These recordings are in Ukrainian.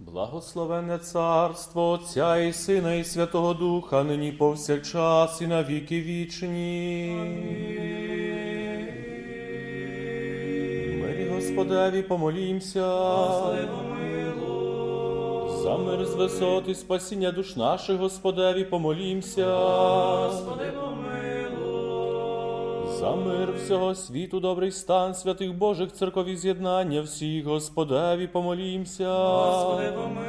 Благословенне царство Отця і Сина і Святого Духа, нині повсякчас і на віки вічні. Мирі Господеві помолімся. Господи, помилуй. За мир з висот і спасіння душ наших, Господеві помолімся. Господи, помилуй. За мир всього світу, добрий стан святих Божих церков і з'єднання всіх, Господеві помолімся. Господи, помилуй.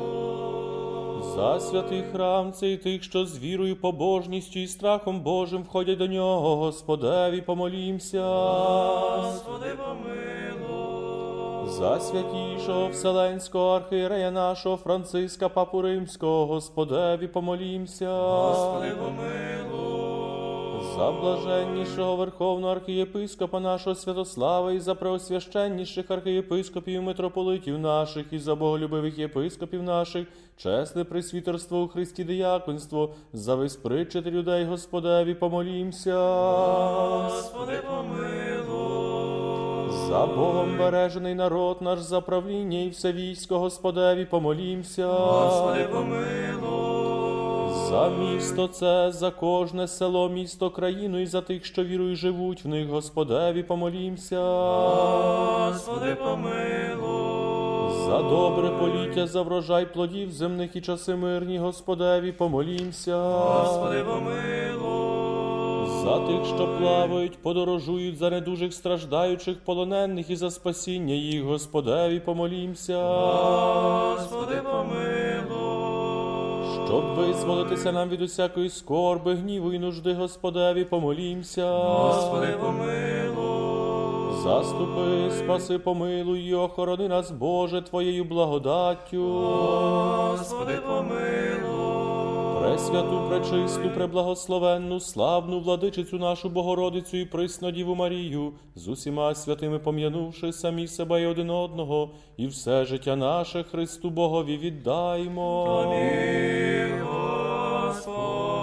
За святий храм цей тих, що з вірою, побожністю і страхом Божим входять до нього, Господеві помолімся. Господи, помилуй. За святішого Вселенського архієрея нашого Франциска Папу Римського, Господеві помолімся. Господи, помилуй. За блаженнішого Верховного архієпископа нашого Святослава і за преосвященніших архієпископів, митрополитів наших і за боголюбивих єпископів наших, чесне пресвітерство у Христі дияконство, за весь причити людей, Господеві помолімся. Господи, помилуй. За Богом бережений народ наш, за правління і все військо, Господеві помолімся. Господи, помилуй. За місто це, за кожне село, місто, країну і за тих, що вірою живуть в них, Господеві помолімся. Господи, помилуй. За добре поліття, за врожай плодів земних і часи мирні, Господеві помолімся. Господи, помилуй. За тих, що плавають, подорожують, за недужих страждаючих, полонених і за спасіння їх, Господеві помолімся. Господи, помилуй. Щоб визволитися нам від усякої скорби, гніву і нужди, Господеві помолімся. Господи, помилуй. Заступи, спаси, помилуй і охорони нас, Боже, Твоєю благодаттю. Господи, помилуй. Пресвяту, пречисту, преблагословенну, славну владичицю нашу Богородицю і присну Діву Марію, з усіма святими пом'янувши самі себе і один одного, і все життя наше Христу Богові віддаймо. Амінь, Господи.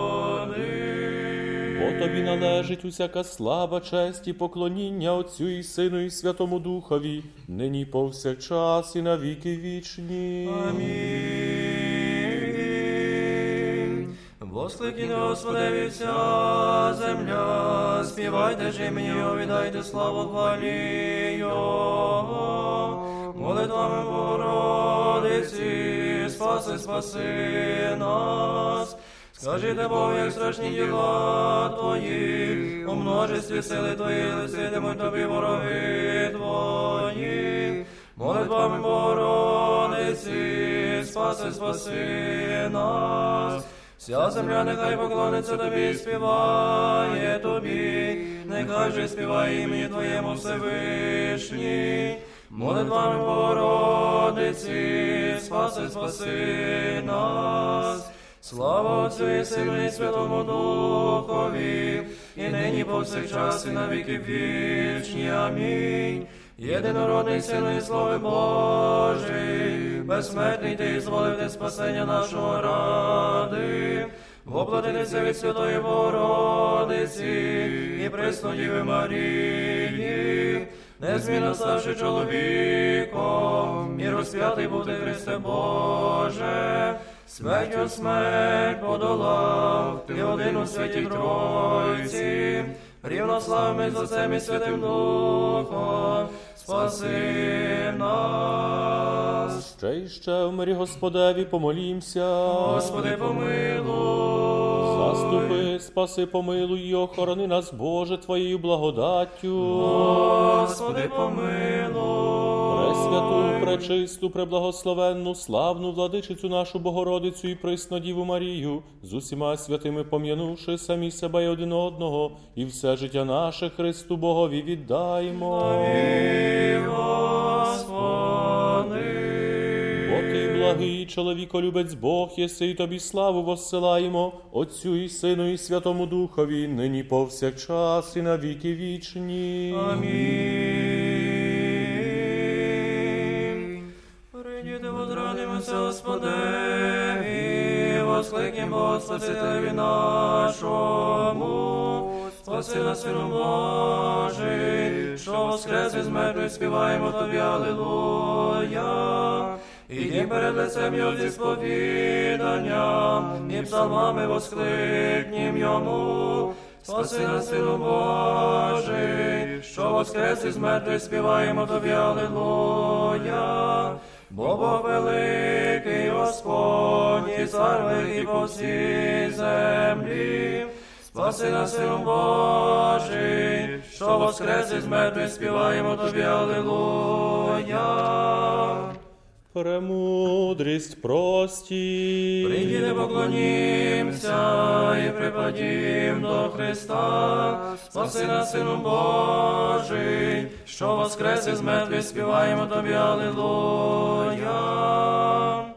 Бо Тобі належить усяка слава, честь і поклоніння Отцю і Сину і Святому Духові, нині повсякчас і на віки вічні. Амінь. Воскликніте Господеві вся земля, співайте ж імені Його, віддайте славу хвалі Його. Молитвами Богородиці, спаси нас. Скажіть Богу, як страшні діла Твої, у множестві сили Твої лиситимуть Тобі вороги Твої. Молитвами Богородиці, спаси нас. Вся земля нехай поклониться Тобі і співає Тобі, нехай же співає імені Твоєму Всевишній. Молитвами Богородиці, спаси нас. Слава Отцю і Сину і Святому Духові, і нині повсякчас і на віки вічні. Амінь. Єдинородний Сину і Слово Божий, безсмертний Ти зволив Ти спасення нашого ради. Воплотитися від Святої Богородиці і пресну Діви Марії, незмінно ставши чоловіком, і розп'ятий був Ти, Христе Боже. Смертю смерть подолав, Ти один у Святій Тройці, рівнославними з Отцем і Святим Духом, спаси нас. Ще в мирі Господеві помолімся. Господи, помилуй. Заступи, спаси, помилуй і охорони нас, Боже, Твоєю благодаттю. Господи, помилуй. Пресвяту, пречисту, преблагословенну, славну владичицю нашу Богородицю і присну Діву Марію, з усіма святими пом'янувши самі себе і один одного, і все життя наше Христу Богові віддаймо. Амінь, Господи. Бо Ти благий чоловіколюбець Бог єси, і Тобі славу воссилаємо, Отцю і Сину і Святому Духові, нині повсякчас і на віки вічні. Амінь. Прийдіте, возрадимося Господеві, воскликнемо Бога Спасителеві нашому. Спаси нас, Сину Божий, що воскрес із мертвих, співаємо Тобі, алілуя. Ідім перед лицем Його зі сповіданням, і псалмами воскликнім Йому. Спаси нас, Сину Божий, що воскрес із мертвих, співаємо Тобі, Алілуя. Бо Бог великий Господь, і цар великий по всій землі. Спаси нас, Сину Божий, що воскрес із мертвих, співаємо Тобі, Алілуя. Премудрість прості. Прийди, поклонімся і припадім до Христа. Спаси нас, Сину Божий, що воскрес із мертвих, співаємо Тобі, Алілуя.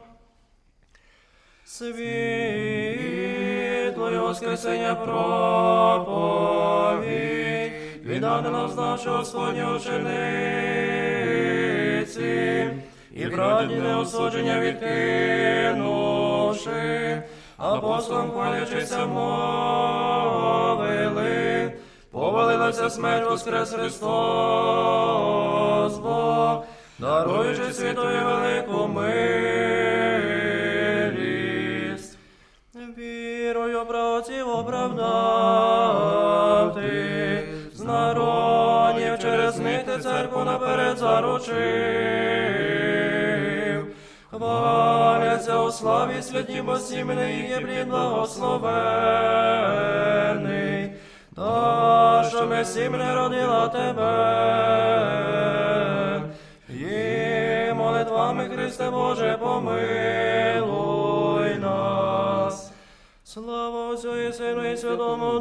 Світлою воскресення проповідь, від ангела знавши Господні учениці, і правді неосудження відкинувши, апостолам хвалячися мовили, повалилася смерть, воскрес Христос Бог, даруючи світові велику милість. Вірою правоців оправдав ти, з народів через них ти церкву наперед заручив. Хваляться у славі святі, бо сім'ї є плід благословений, та що ми сім не родила тебе. І молитвами, Христе Боже, помилуй нас. Слава Отцю і Сину і Святому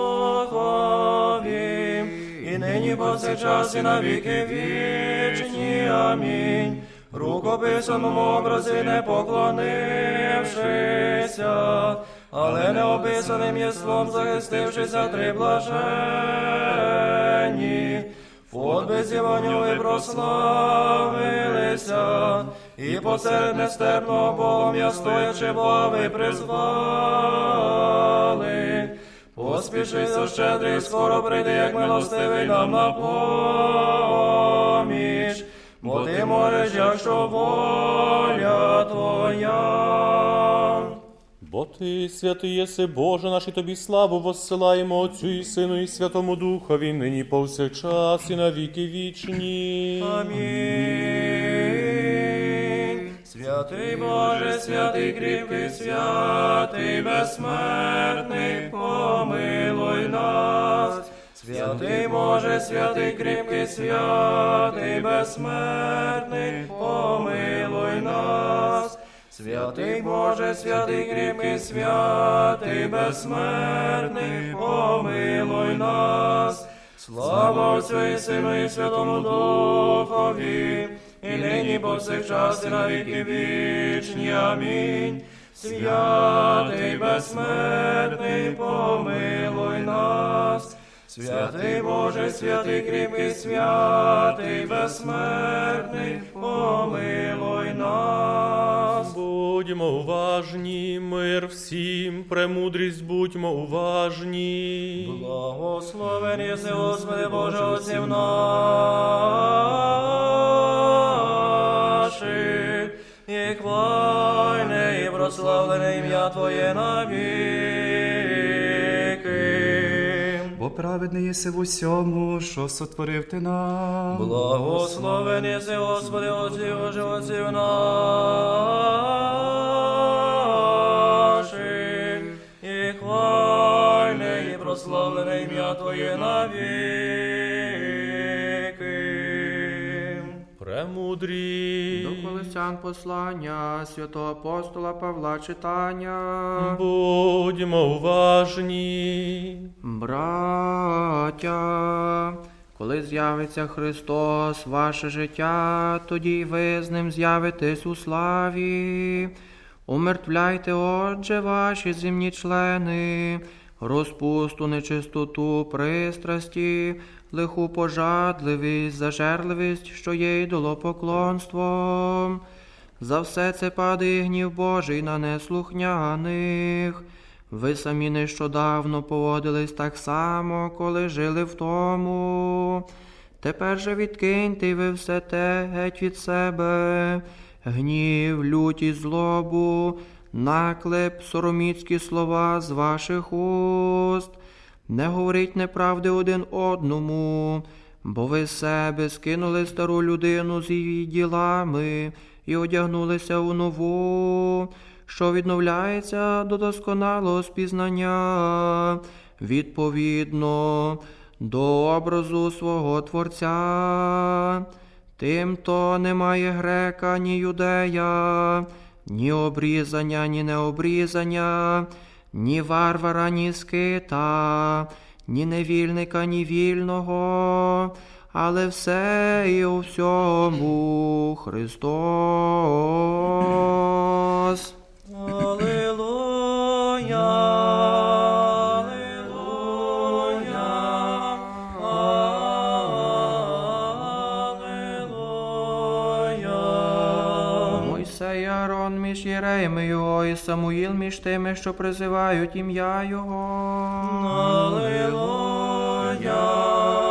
Духові, і нині повсякчас і на віки вічні. Амінь. Рукописаному образі не поклонившися, але неописаним єством захистившися три блаженні. От без Євангелії прославилися, і посеред нестерпного полум'я стоячи Бога призвали. Поспіши, со щедрий, скоро прийди, як милостивий нам на поміч, бо ти можеш, якщо воля Твоя. Бо Ти, святий єси, Боже наш, і Тобі славу воссилаємо Отцю і Сину і Святому Духові, нині повсякчас і на віки вічні. Амінь. Святий Боже, святий кріпкий, святий безсмертний, помилуй нас. Святий Боже, святий кріпкий, святий безсмертний, помилуй нас. Святий Боже, святий кріпкий, святий безсмертний, помилуй нас. Слава Отцю і Сину і Святому Духові, і нині повсякчас і на віки вічні. Амінь. Святий безсмертний, помилуй нас. Святий Боже, святий кріпкий, святий безсмертний, помилуй нас. Будьмо уважні, мир всім, премудрість будьмо уважні. Благословен єси, Господи Боже, отців наших, і хвальне, і прославлене ім'я Твоє навіки. Бо праведний єси в усьому, що сотворив ти нам. Благословен єси, Господи, отців Боже, отців наших, і хвальне, і прославлене ім'я Твоє навіки. Премудрі. До Колосян послання святого апостола Павла читання. Будьмо уважні. Браття, коли з'явиться Христос, ваше життя, тоді й ви з ним з'явитесь у славі. Умертвляйте, отже, ваші земні члени, розпусту, нечистоту, пристрасті, лиху пожадливість, зажерливість, що є ідолопоклонством. За все це падає гнів Божий на неслухняних. Ви самі нещодавно поводились так само, коли жили в тому. Тепер же відкиньте ви все те геть від себе, гнів, лють і злобу, наклеп, сороміцькі слова з ваших уст. Не говоріть неправди один одному, бо ви з себе скинули стару людину з її ділами і одягнулися у нову, що відновляється до досконалого спізнання, відповідно до образу свого Творця. Тим-то немає грека, ні юдея, ні обрізання, ні необрізання, ні варвара, ні скита, ні невільника, ні вільного, але все і у всьому Христос. Алілуя, алілуя, алілуя. Мойсей, Аарон між єреями його, і Самуїл між тими, що призивають ім'я його. Алілуя,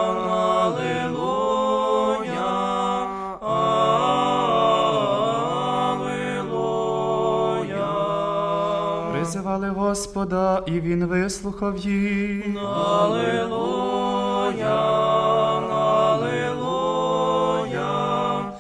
Призивали Господа, і Він вислухав їх. алілуя, алілуя,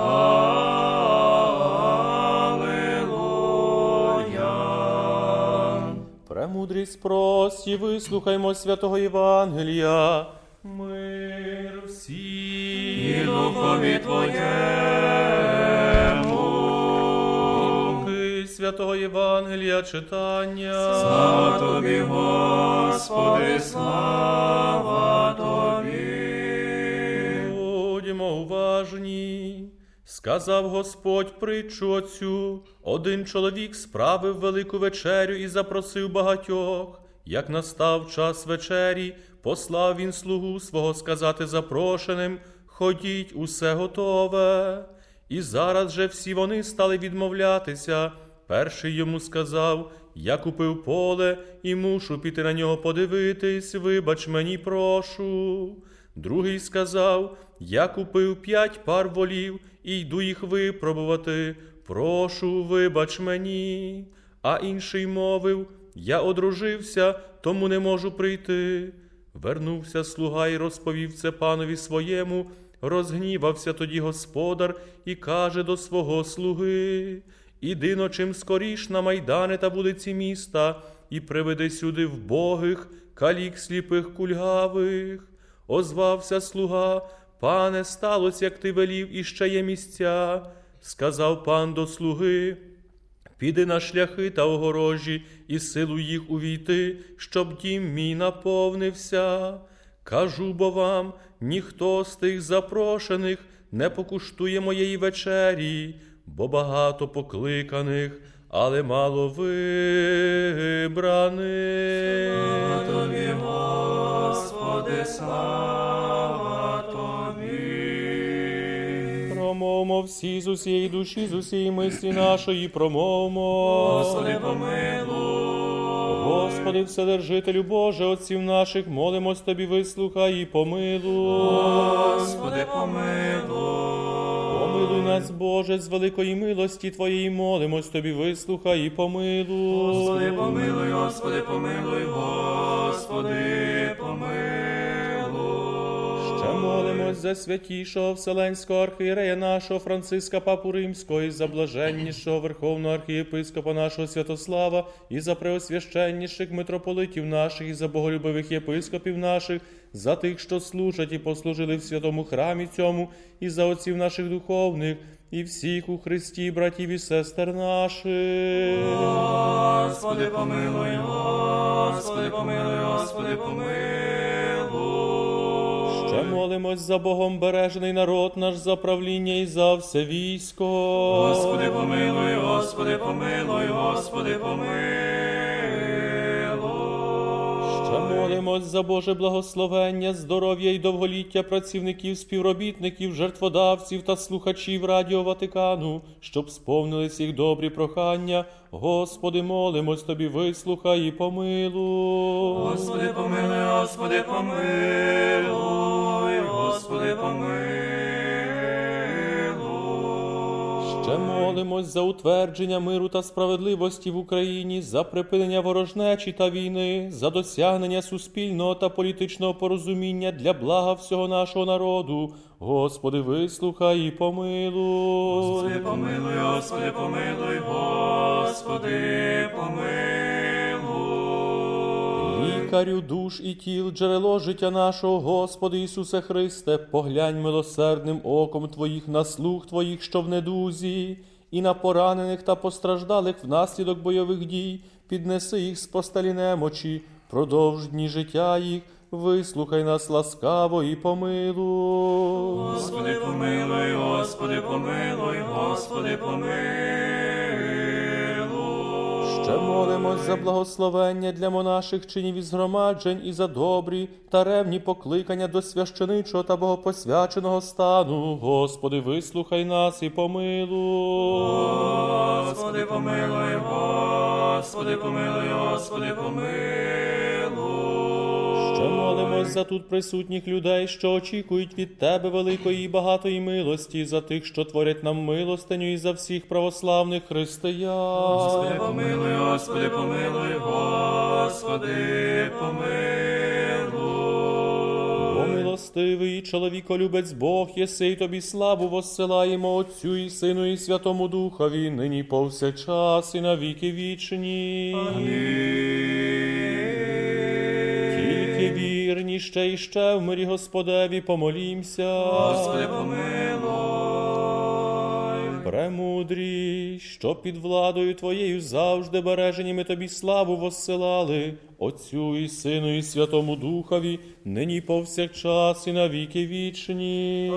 алілуя. Премудрість прості, вислухаймо святого Євангелія. Мир всім. І духові Твоєму. Думи святого Євангелія читання. Слава Тобі, Господи, слава Тобі. Будьмо уважні. Сказав Господь притчу оцю. Один чоловік справив велику вечерю і запросив багатьох. Як настав час вечері, послав він слугу свого сказати запрошеним: ходіть, усе готове. І зараз же всі вони стали відмовлятися. Перший йому сказав: я купив поле і мушу піти на нього подивитись, вибач мені, прошу. Другий сказав: я купив 5 пар волів і йду їх випробувати, прошу, вибач мені. А інший мовив: я одружився, тому не можу прийти. Вернувся слуга і розповів це панові своєму. Розгнівався тоді господар і каже до свого слуги: іди чим скоріш на майдани та вулиці міста і приведи сюди вбогих, калік, сліпих, кульгавих. Озвався слуга: пане, сталося, як ти велів, і ще є місця. Сказав пан до слуги: піди на шляхи та огорожі і силу їх увійти, щоб дім мій наповнився. Кажу бо вам, ніхто з тих запрошених не покуштує моєї вечері, бо багато покликаних, але мало вибраних. Слава Тобі, Господи, слава Тобі. Промовмо всі з усієї душі, з усієї мислі нашої, промовмо. Господи, помилуй. Господи, Вседержителю Боже, отців наших, молимось Тобі, вислухай і помилуй. Господи, помилуй. Помилуй нас, Боже, з великої милості Твоєї, молимось Тобі, вислухай і помилуй. Господи, помилуй, Господи, помилуй, Господи, помилуй. Ще молимось за святішого Вселенського архієрея нашого Франциска Папу Римського, і за блаженнішого Верховного архієпископа нашого Святослава, і за преосвященніших митрополитів наших, і за боголюбивих єпископів наших, за тих, що служать і послужили в святому храмі цьому, і за отців наших духовних, і всіх у Христі, братів і сестер наших. Господи, помилуй, Господи, помилуй, Господи, помилуй. Ще молимось за Богом бережений народ наш, за правління і за все військо. Господи, помилуй, Господи, помилуй, Господи, помилуй. Ще молимось за Боже благословення, здоров'я і довголіття працівників, співробітників, жертводавців та слухачів Радіо Ватикану, щоб сповнились їх добрі прохання. Господи, молимось Тобі, вислухай і помилуй. Господи, помилуй, Господи, помилуй, Господи, помилуй. Ще молимось за утвердження миру та справедливості в Україні, за припинення ворожнечі та війни, за досягнення суспільного та політичного порозуміння для блага всього нашого народу. Господи, вислухай і помилуй. Господи, помилуй, Господи, помилуй, Господи, помилуй. Лікарю душ і тіл, джерело життя нашого, Господи Ісусе Христе, поглянь милосердним оком Твоїх на слуг Твоїх, що в недузі, і на поранених та постраждалих внаслідок бойових дій, піднеси їх з постелі немочі, продовж дні життя їх, вислухай нас ласкаво і помилуй. Господи, помилуй, Господи, помилуй, Господи, помилуй. Ще молимось за благословення для монаших чинів і згромаджень і за добрі та ревні покликання до священичого та богопосвяченого стану. Господи, вислухай нас і помилуй. Господи, помилуй, Господи, помилуй, Господи, помилуй. Ще молимось за тут присутніх людей, що очікують від Тебе великої і багатої милості, за тих, що творять нам милостиню, і за всіх православних християн. Господи, помилуй, Господи, помилуй, Господи, помилуй. Бо милостивий чоловіколюбець Бог, єси, й Тобі славу воссилаємо Отцю і Сину і Святому Духові, нині повсякчас і на віки вічні. Тільки вірні ще і ще в мирі Господеві помолімся. Господи, помилуй. Премудрі, що під владою Твоєю завжди бережені ми Тобі славу воссилали, Отцю і Сину і Святому Духові, нині повсякчас і на віки вічні.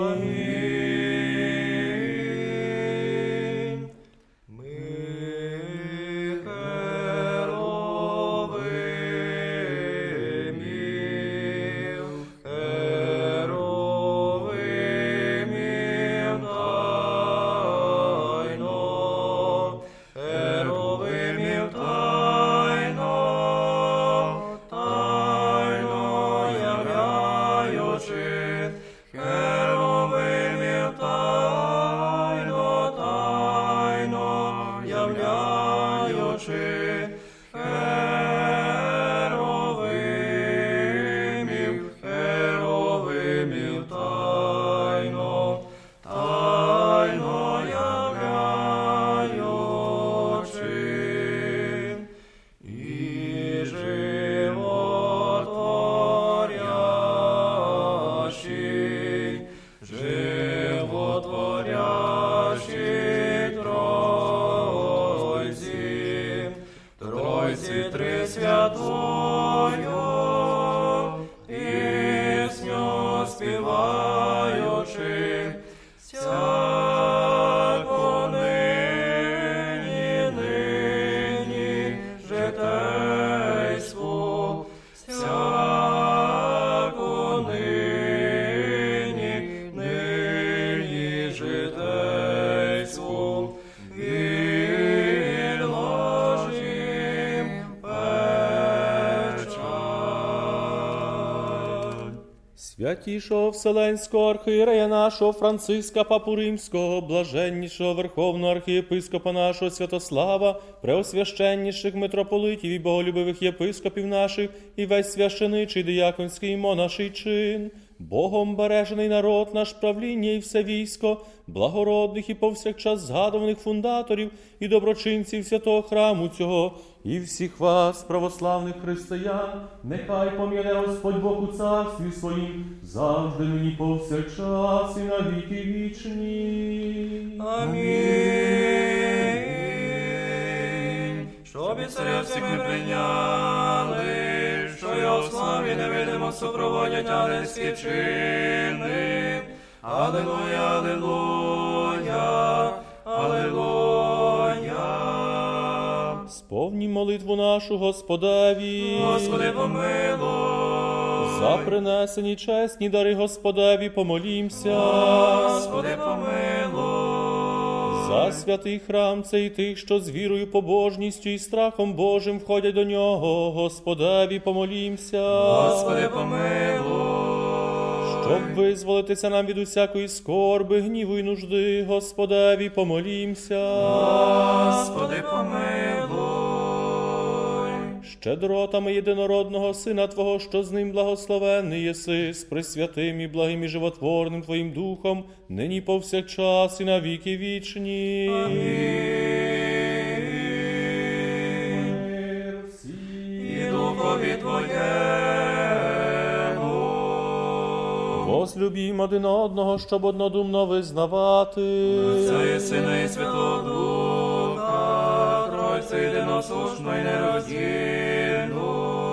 Святішого Вселенського архієрея нашого Франциска Папу Римського, блаженнішого Верховного архієпископа нашого Святослава, преосвященніших митрополитів і боголюбивих єпископів наших, і весь священичий, дияконський і монаший чин, Богом бережений народ наш, правління і все військо, благородних і повсякчас згадуваних фундаторів і доброчинців святого храму цього, і всіх вас, православних християн, нехай пом'яне Господь Бог у царстві своїм, завжди нині повсякчас і на віки вічні. Амінь. Щоб і царя всіх ми прийняли, що його в славі невидимо супроводять ангельські чини. Алілуя, алілуя, алілуя. Сповні молитву нашу Господеві. Господи, помилуй. За принесені чесні дари Господеві помолімся. Господи, помилуй. За святий храм цей тих, що з вірою, побожністю і страхом Божим входять до нього, Господеві помолімся. Господи, помилуй. Щоб визволитися нам від усякої скорби, гніву і нужди, Господеві помолімся. Господи, помилуй. Щедротами єдинородного Сина Твого, що з ним благословенний єси, з пресвятим і благим і животворним Твоїм Духом, нині повсякчас і на віки вічні. Мир всім. І Духові Твоєму. Возлюбім один одного, щоб однодумно визнавати. Отця і Сина і Святого Духа, Тройцю єдиносушно і нероздільну.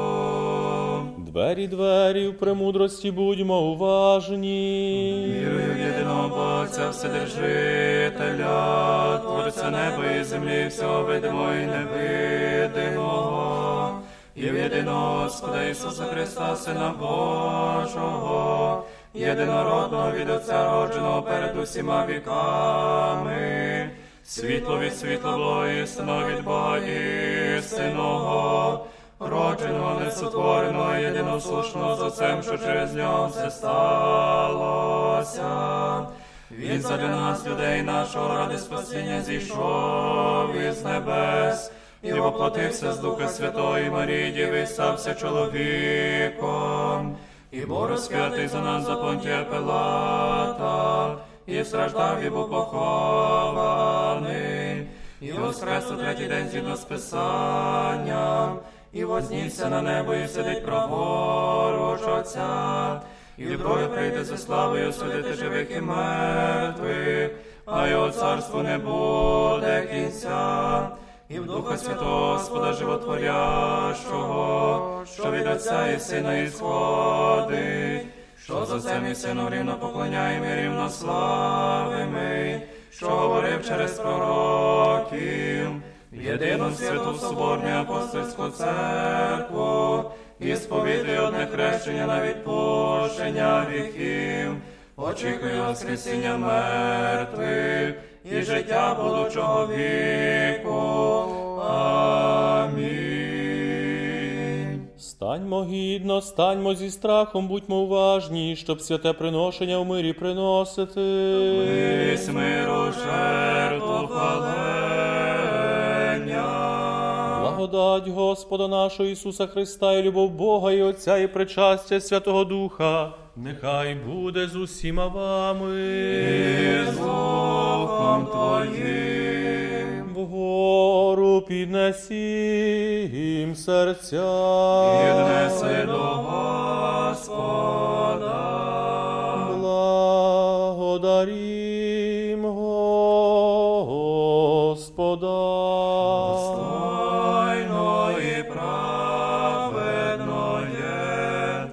Двері в премудрості будьмо уважні. Вірую в єдиного Бога, Вседержителя, Творця неба і землі, всього видимого і невидимого, і в єдиного Господа Ісуса Христа, Сина Божого, єдинородного від Отця родженого перед усіма віками, світло від світла Бога істинного від Бога істинного, родженого, несотвореного, єдиносушного з Отцем, що через нього все сталося. Він задля нас, людей нашого, ради спасіння зійшов із небес і воплотився з Духа Святого і Марії Діви, стався чоловіком, і був розп'ятий за нас за Понтія Пилата, і страждав, і був похований, і воскрес у третій день згідно з Писанням, і вознісся на небо, і сидить праворуч Отця, і вдрою прийде зі славою судити живих і мертвих, а його царству не буде кінця. І в Духа Святого Господа Животворящого, що від Отця і Сина ісходить, що з Отцем і Сином рівно поклоняємо і рівно славимо, що говорив через пророків, в єдину святу Соборну апостольську церкву, і сповідує одне хрещення на відпущення гріхів, очікує воскресіння мертвих і життя будучого віку. Амінь. Станьмо гідно, станьмо зі страхом, будьмо уважні, щоб святе приношення в мирі приносити. Вись миру жертву хвалення. Благодать Господа нашого Ісуса Христа і любов Бога і Отця і причастя Святого Духа, нехай буде з усіма вами. І з Духом Твоїм. Вгору піднесім серця. Піднеси до Господа. Благодарім Господа. Достойно і праведно є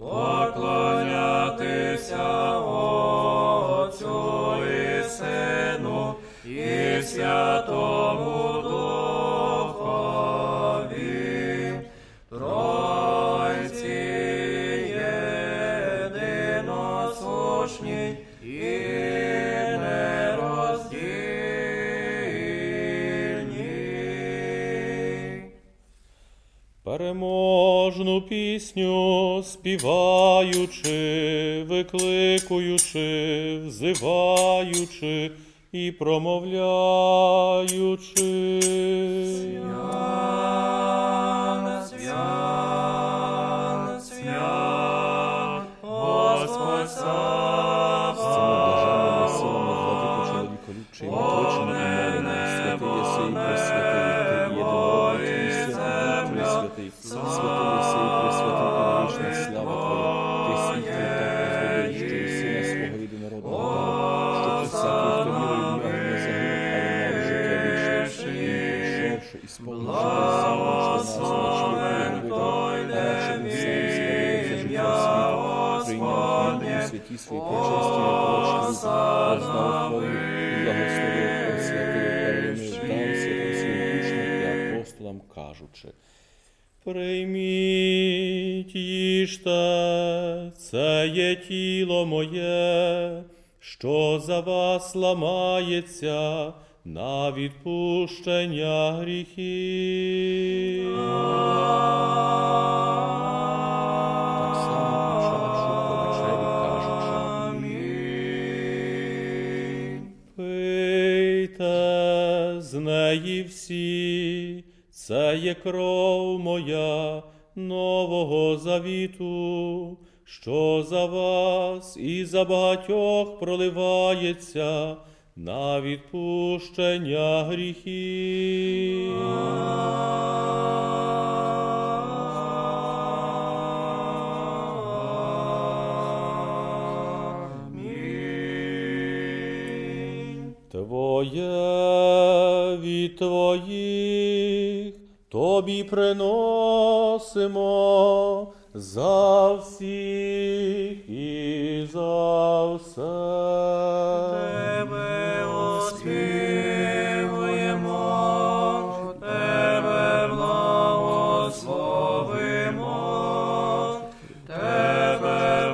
поклонятися Отцю і Сину і Святому Духові, Тройці єдиносушній і нероздільній. Переможну пісню співаючи, викликуючи, взиваючи і промовляючи. Свят, свят, свят, Господь Блаженними Саваоф, силами владико чоловіколюбчий, оточений і молений, святий єси і пресвятий, ти єдинородний і син, і святий, святий єси і пресвятий, і вічна слава Твоя, ти світлий та розводящий сина свого єдинородного дав, щоб всякий, хто вірує в нього, не загинув, але мав життя вічне, і прийшовши і сповнивши весь закон, що нас навчив видав, а радше він сам з'явився життя світу, прийняв хліб у святі свої причесті непорочні, роздав хвалу і благословив, освятив, переломив, дав святим своїм учням і апостолам, кажучи: прийміть, їжте, це є тіло моє, що за вас ламається на відпущення гріхів. Так само почавши по вечері, кажуть: неї всі. Це є кров моя нового завіту, що за вас і за багатьох проливається на відпущення гріхів. Твоє від твоїх тобі приносимо за всіх і за все. Тебе оспівуємо, Тебе благословимо, Тебе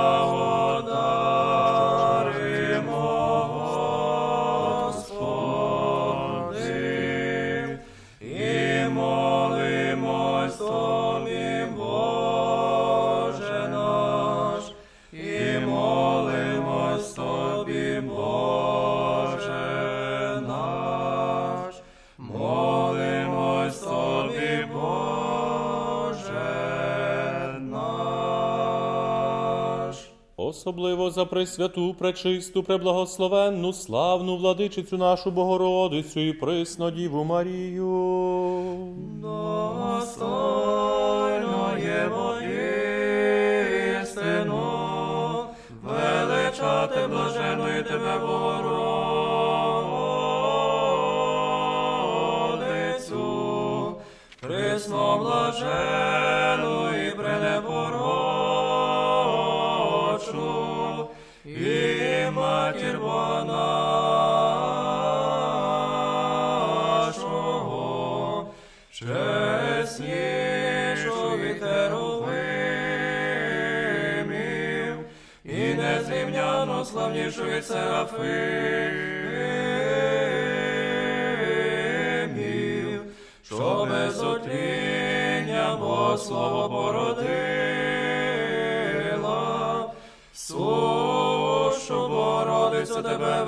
благодаримо, Господи, і молимось Тобі, Боже наш, і молимось Тобі, Боже наш, молимось Тобі, Боже наш. Особливо за пресвяту, пречисту, преблагословенну, славну владичицю нашу Богородицю і присну Діву Марію. Достойно є воістину, величати блаженної Тебе, Богородицю, присно блажену і пренепорочну, і матір Бога нашого, чеснішу від херувимів, і незрівняно славнішу від серафимів, що без отління Бо слово породила, сушу Богородицю Тебе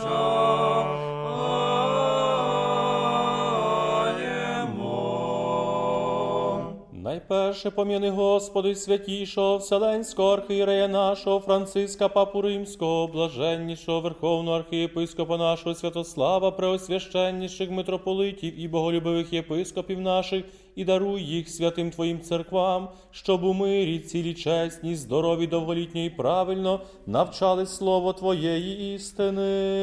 величаємо. Найперше пом'яни, Господи, святішого Вселенського архієрея нашого Франциска Папу Римського, блаженнішого Верховного архієпископа нашого Святослава, преосвященніших митрополитів і боголюбивих єпископів наших, і даруй їх святим Твоїм церквам, щоб у мирі, цілі, чесні, здорові, довголітньо і правильно навчали слово Твоєї істини.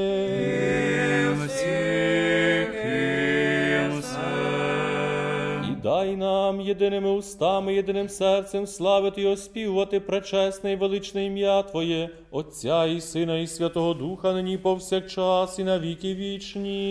І дай нам єдиними устами, єдиним серцем славити і оспівувати пречесне і величне ім'я Твоє, Отця і Сина і Святого Духа, нині і повсякчас і на віки вічні.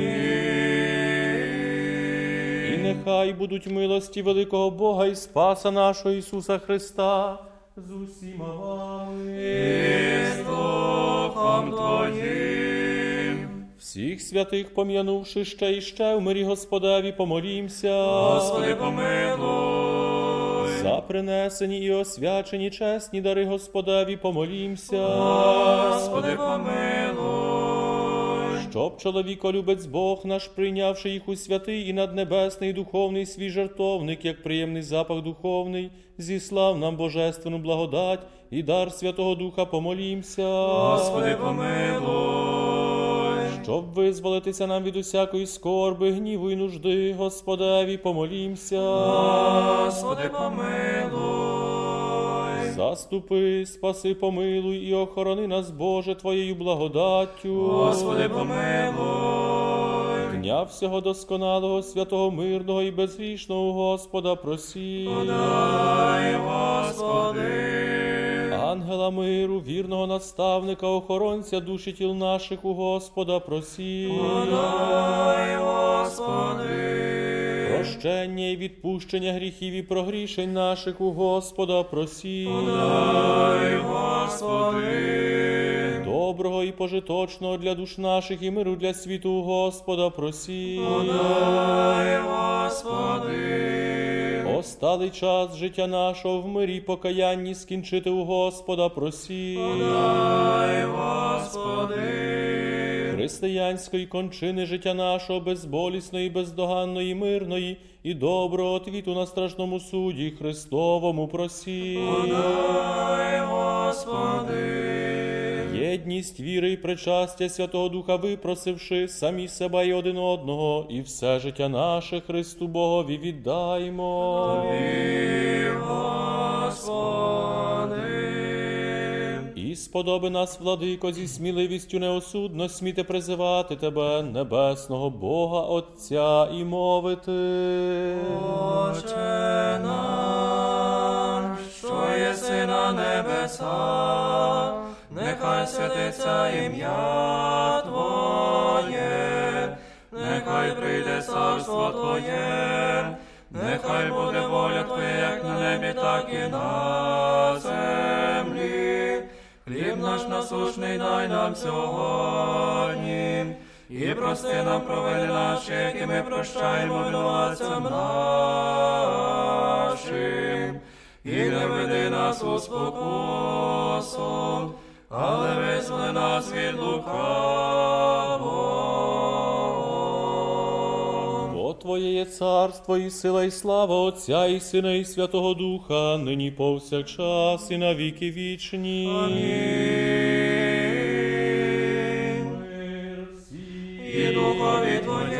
І нехай будуть милості великого Бога і Спаса нашого Ісуса Христа з усіма вами. І з Духом Твоїм. Всіх святих пом'янувши ще і ще в мирі Господеві, помолімся. Господи, помилуй. За принесені і освячені чесні дари Господеві, помолімся. Господи, помилуй. Щоб чоловіколюбець Бог наш, прийнявши їх у святий і наднебесний духовний свій жертовник, як приємний запах духовний, зіслав нам божественну благодать і дар Святого Духа, помолімся. Господи, помилуй. Щоб визволитися нам від усякої скорби, гніву і нужди, Господеві, помолімся. Господи, помилуй. Заступи, спаси, помилуй і охорони нас, Боже, Твоєю благодаттю. Господи, помилуй. Дня всього досконалого, святого, мирного і безгрішного Господа просі. Подай, Господи. Ангела миру, вірного наставника, охоронця душі тіл наших у Господа просі. Подай, Господи. Прощення і відпущення гріхів і прогрішень наших у Господа просі. Подай, Господи. Доброго і пожиточного для душ наших і миру для світу у Господа просі. Подай, Господи. Осталий час життя нашого в мирі й покаянні скінчити у Господа просі. Подай, Господи. християнської кончини життя нашого, безболісної, бездоганної, мирної і доброго отвіту на страшному суді Христовому просі. Дай, Господи. Єдність віри і причастя Святого Духа випросивши, самі себе і один одного, і все життя наше Христу Богові віддаймо. Тобі, Господи. І сподоби нас, владико, зі сміливістю неосудно сміти призивати Тебе, небесного Бога Отця, і мовити. Отче наш, що єси на небесах, нехай святиться ім'я Твоє, нехай прийде царство Твоє, нехай буде воля Твоя, як на небі, так і на землі. Хліб наш насущний дай нам сьогодні, і прости нам провини наші, які ми прощаємо винуватцям нашим. І не веди нас у спокусу, але визволи нас від лукавого. Бо Твоє є царство, і сила, і слава Отця, і Сина, і Святого Духа, нині повсякчас, і на віки вічні. Мир всім. І духові Твоєму.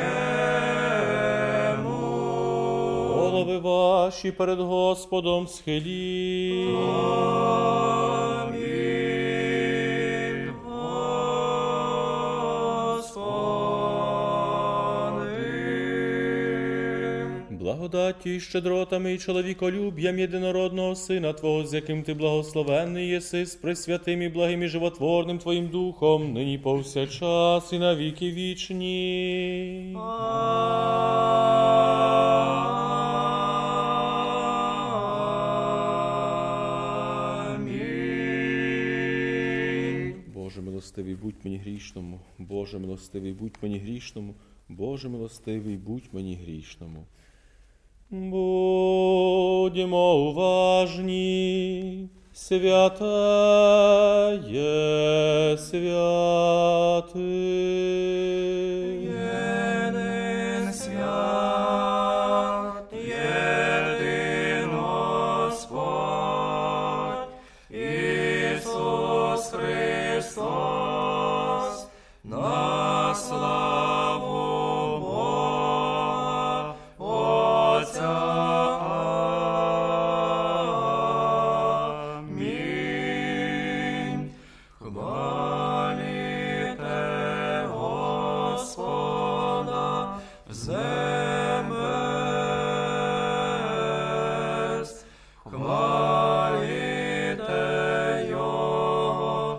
Голови ваші перед Господом схилі. Амінь, Господи. Благодаттю і щедротами і чоловіколюб'ям єдинородного Сина Твого, з яким Ти благословенний єси, з пресвятим і благим і животворним Твоїм Духом, нині повсякчас і на віки вічні. Амінь. Боже милостивий, будь мені грішному, Боже милостивий, будь мені грішному, Боже милостивий, будь мені грішному. Будьмо уважні, святає святих. Єдин свят, єдин Господь, Ісус Христос, на славу Бога Отця. Амінь. Хваліте Господа з небес, хваліте Його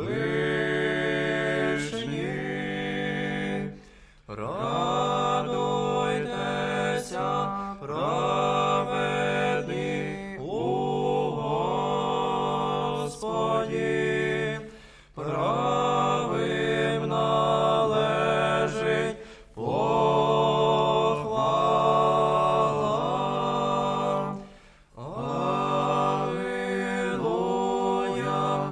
вишні. Радуйтеся, праведні у Господі, правим належить похвала. Алілуя,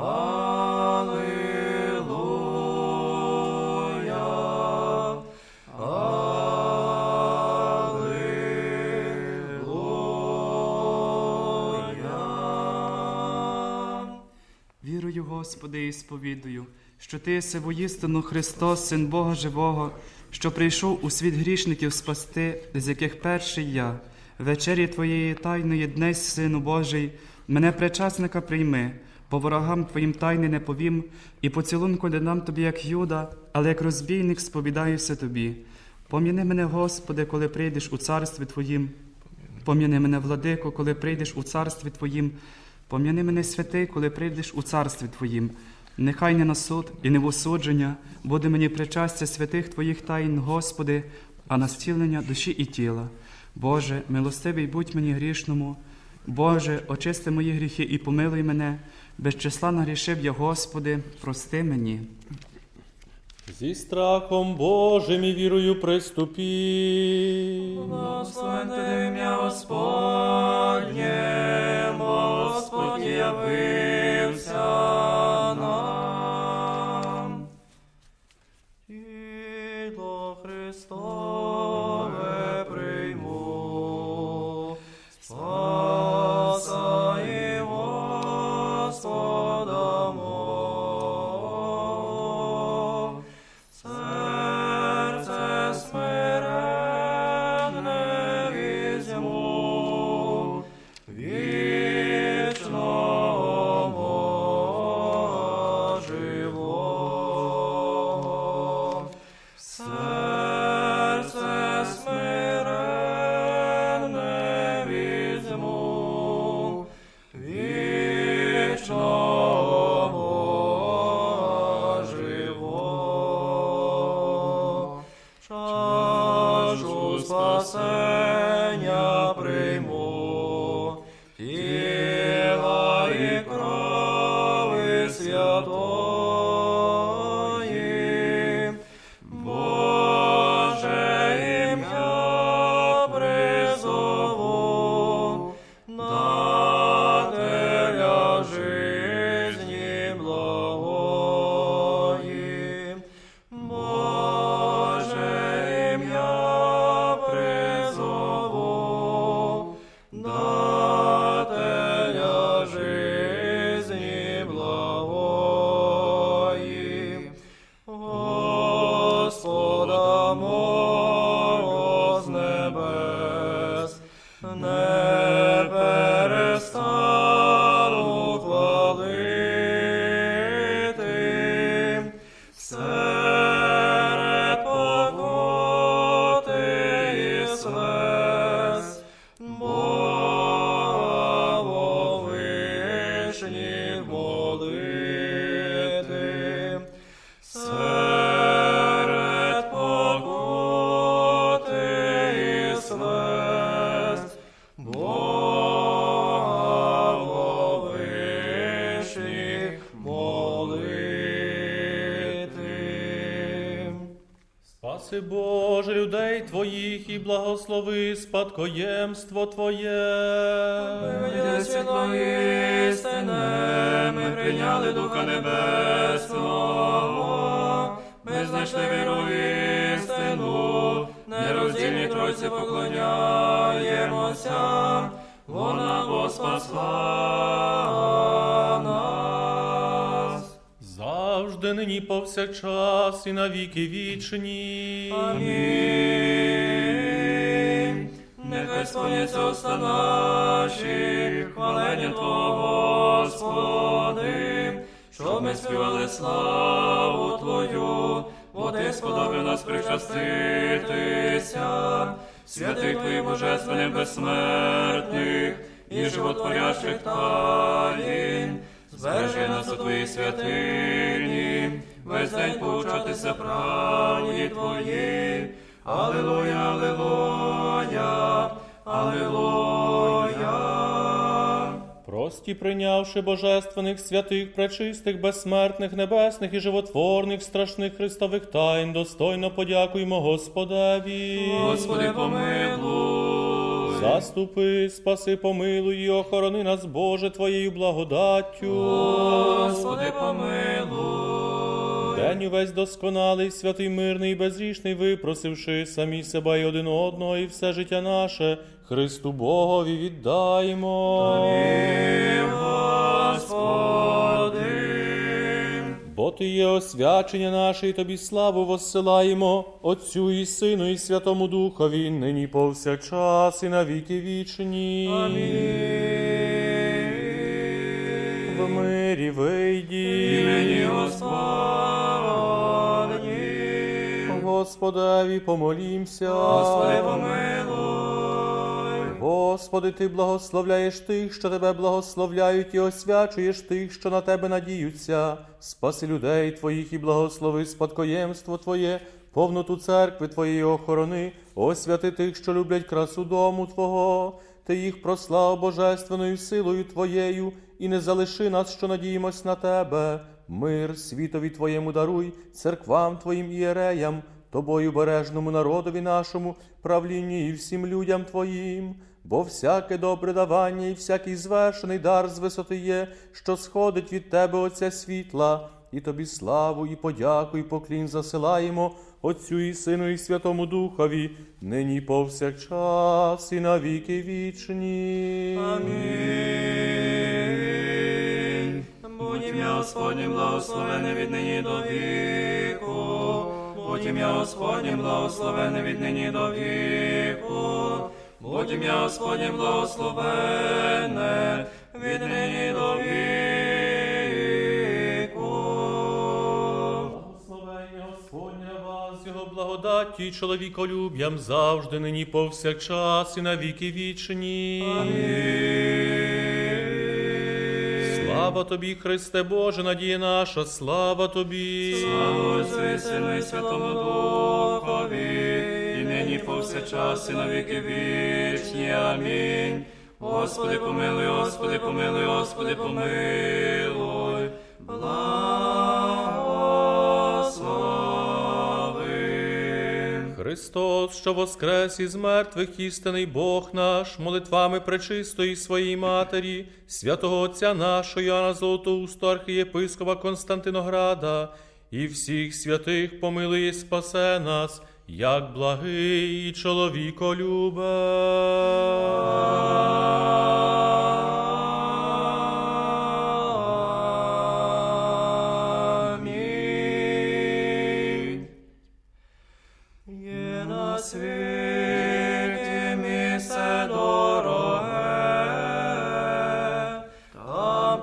алілуя, алілуя. Вірую, Господи, і сповідую, що Ти єси воістину Христос, Син Бога Живого, що прийшов у світ грішників спасти, з яких перший я. Вечері Твоєї тайної днесь, Сину Божий, мене причасника прийми, по ворогам Твоїм тайни не повім, і поцілунку не дам Тобі, як Юда, але як розбійник сповідаюся Тобі. Пом'яни мене, Господи, коли прийдеш у царстві Твоїм. Пом'яни мене, Владико, коли прийдеш у царстві Твоїм. Пом'яни мене, святий, коли прийдеш у царстві Твоїм. Нехай не на суд і не в осудження буде мені причастя святих Твоїх таїн, Господи, а на зцілення душі і тіла. Боже, милостивий будь мені грішному. Боже, очисти мої гріхи і помилуй мене. Без числа нагрішив я, Господи, прости мені. Зі страхом Божим і вірою приступі. Благословен Ти ім'я Господнє, Господь явився нам. спасення прийму, тіла і крови святої, Боже ім'я призову, дателя жизни благої, Боже ім'я призову, дателя жизни благої, Господа мого з небес, не перестану хвалити, серед покоти і слез, Бога во вишніх молити, серед покоти і слез, Бога во вишніх молити. Спаси, Боже, людей Твоїх і благослови спадкоємство Твоє. Виведіть світло істине, ми прийняли Духа Небесного, ми знайшли віру істину, нероздільній Тройці поклоняємося, вона поспасла нас. Завжди, нині, повсякчас і на віки вічні. Амінь. Нехай сповняться уста наші, хвалення Твого, Господи, щоб ми співали славу Твою, бо Ти сподобав нас причаститися, святих Твоїх божественних безсмертних і животворящих таїн. Збережи нас у Твоїй святині, весь день повчатися правді Твої. Алілуя, алілуя, алілуя. Прості, прийнявши божественних, святих, пречистих, безсмертних, небесних і животворних, страшних Христових тайн, достойно подякуємо Господеві. Господи, помилуй. Заступи, спаси, помилуй і охорони нас, Боже, Твоєю благодаттю. Господи, помилуй. День увесь досконалий, святий, мирний і безгрішний, випросивши самі себе і один одного, і все життя наше Христу Богові віддаємо. Тобі, Господи. Бо Ти є освячення наше, і Тобі славу воссилаємо, Отцю і Сину, і Святому Духові, нині повсякчас, і на віки вічні. В мирі вийді. Імені Господні. Господеві помолімся. Господи, помилуй. Господи, Ти благословляєш тих, що Тебе благословляють, і освячуєш тих, що на Тебе надіються. Спаси людей Твоїх і благослови спадкоємство Твоє, повноту церкви Твоєї охорони, освяти тих, що люблять красу дому Твого. Ти їх прослав божественною силою Твоєю, і не залиши нас, що надіємось на Тебе. Мир світові Твоєму даруй, церквам Твоїм ієреям, Тобою бережному народові нашому, правлінні і всім людям Твоїм. Бо всяке добре давання і всякий звершений дар з висоти є, що сходить від Тебе, Отця світла, і Тобі славу і подяку і поклін засилаємо, Отцю і Сину і Святому Духові, нині повсякчас і на віки вічні. Амінь. Будь ім'я Господнє благословене від нині до віку. Будь ім'я Господнє благословене від нині до віку. Будь ім'я Господнє благословене від нині до віку. Благословення Господня вас, Його благодаті, чоловіколюб'ям завжди, нині повсякчас і на віки вічні. Слава Тобі, Христе Боже, надія наша, слава Тобі. Слава Отцю і Сину і Святому Духові, і нині нині повсякчас і на віки вічні. Амінь. Господи, помилуй, Господи, помилуй, Господи, помилуй. Благослови. Христос, що воскрес із мертвих, істинний Бог наш, молитвами пречистої своїй Матері, святого Отця нашого Йоанна Золотоустого, архієпископа Константинограда, і всіх святих помилуй і спасе нас, як благий і Амінь. Є на світі місце дороге, там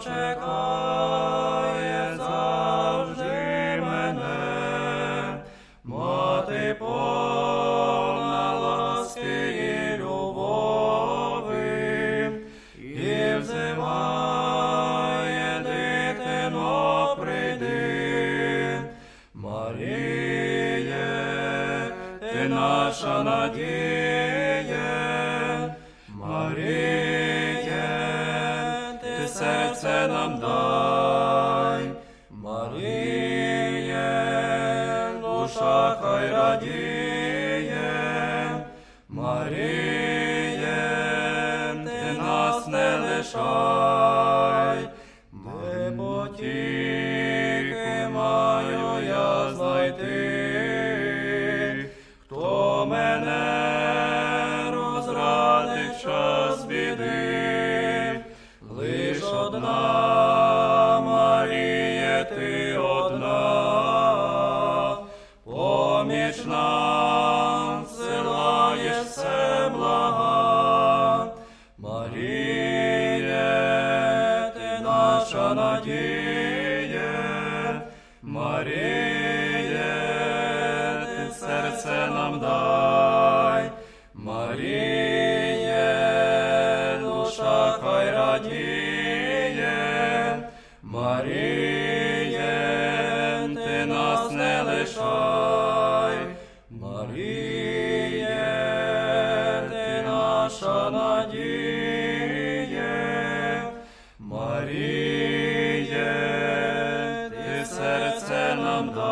чекає завжди мене, мати повна ласки і любові, і взиває, дитино, прийди. Маріє, ти наша надія, Маріє, ти серце нам дай, Маріє, душа хай радіє, Маріє, ти нас не лишай, де потіки маю я знайти, хто мене розрадить в час біди, лиш одна, Маріє, ти одна, поміч нам зсилаєш все блага, Маріє, ти наша надія, Маріє, ти серце нам дай, Маріє, душа хай радіє, Маріє, ти нас не лишай, Маріє, ти наша надія, Маріє, ти серце нам дай.